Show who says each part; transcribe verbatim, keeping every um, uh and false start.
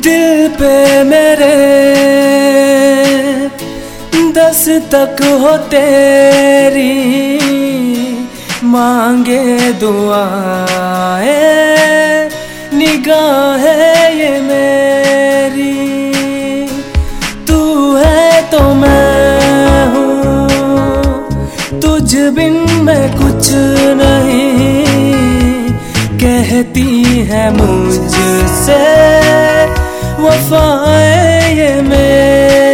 Speaker 1: दिल पे मेरे दस्तक हो तेरी, मांगे दुआएं निगाहें ये मेरी। तू है तो मैं हूँ, तुझ बिन मैं कुछ नहीं, कहती है मुझसे वफाएं ये मेरी।